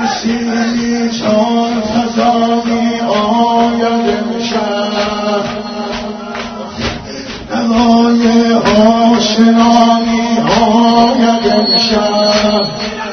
نسیمی چون خزانی آید امشب نوای آشنایی آید امشب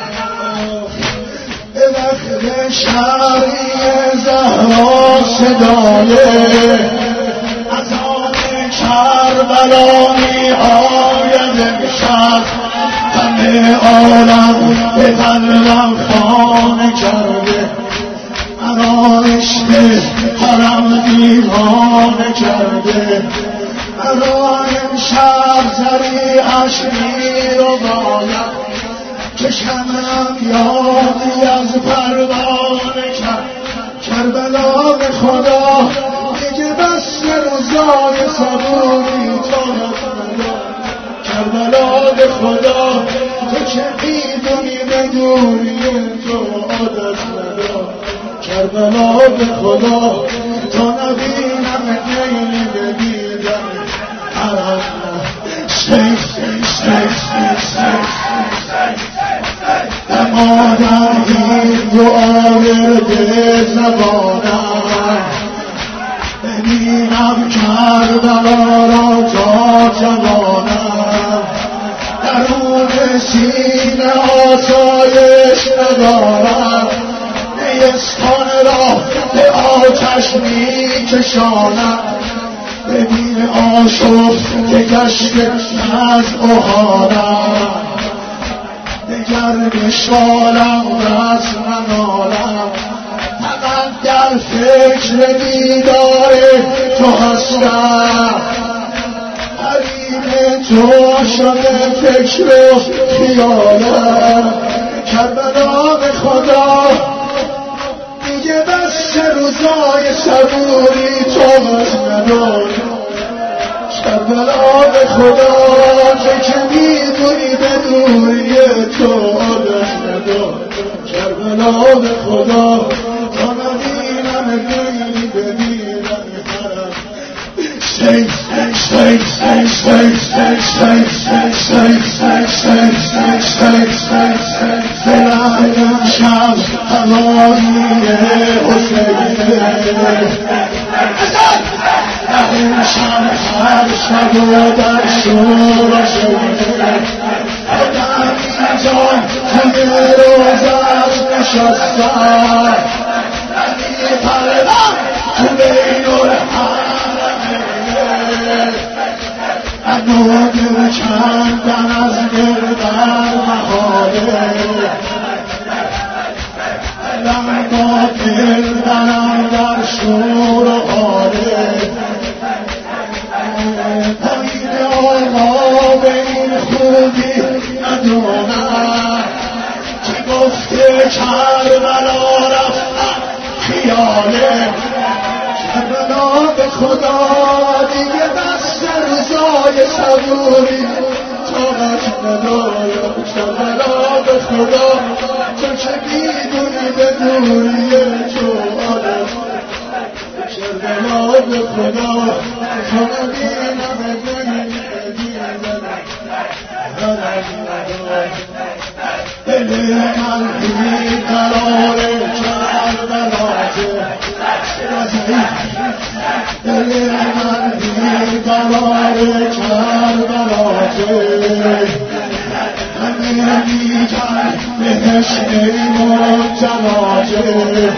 به وقت شرعی زهرا صدای اذان کربلا می آید امشب همه عالم به قلبم خانه کرده مرا عشق حرم دیوانه کرده مرا امشب ذریعش می رو باید چشمم یادی از پروانه کرد کربلا به خدا دیگه بس روزای صبوری تو کربلا به خدا تو چه میدونی به دوری تو عادت ندار کربلا به خدا تو نبینم نیلی بگیدم حرم دمادر این دعای زبانم ببینم کربلا را تا جوانم درون سینه آسایش ندارم نیستان را به آتش می کشانم ببین آشوف که گشت از اوهانم دگر نشالم رسم نالم فقط در فکر دیدار تو هستم حریم تو شده فکر و خیالم کربلا به خدا دیگه بس روزای صبوری تو نداری کربلا به خدا تو که میدونی به دوری تو عادت ندار کربلا به خدا تا نبینم نیلی ببینم حرم فلعیم شب هوایی حسین این شب هر شب و در شور شده آدم اینجا توی روزش نشستم این پردم تو بین الحرمه انوگه کندن از گردن محاله لما گردنم در شور و حاله پایین آقا به این خوبی ندونم که گفته کربلا رفتم خیاله کربلا به خدا دیگه دست روزای صبوری طاقت ندارم کربلا به خدا تو چه میدونی به دوری تو عادت کربلا به خدا تو نبینم دل من بی قرار کربلاته دل من بی قرار کربلاته همه میگن بهش ایمان جناته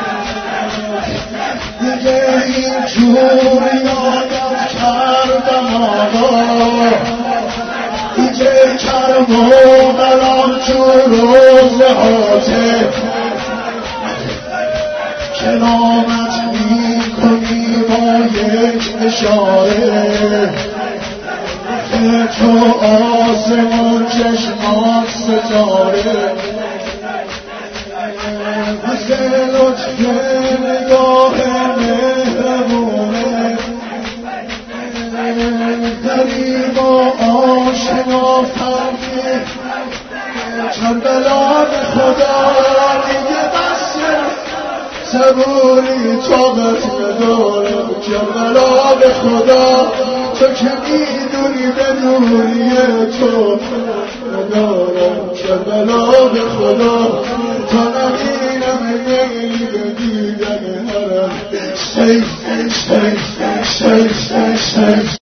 دیگه این جور یادم کردم آقا دیگه کرم و بلام تو روزه هاته کلامت می کنی با یک اشاره که تو آسمون چشمات ستاره مثل لطف نگاه مهربونه غریب و آشنا فهمی کربلا به خدا دیگه بس صبوری طاقت ندارم کربلا به خدا تو که میدونی به دوری تو ندارم کربلا به خدا تا نبینم hey, hey, hey, hey, hey, hey.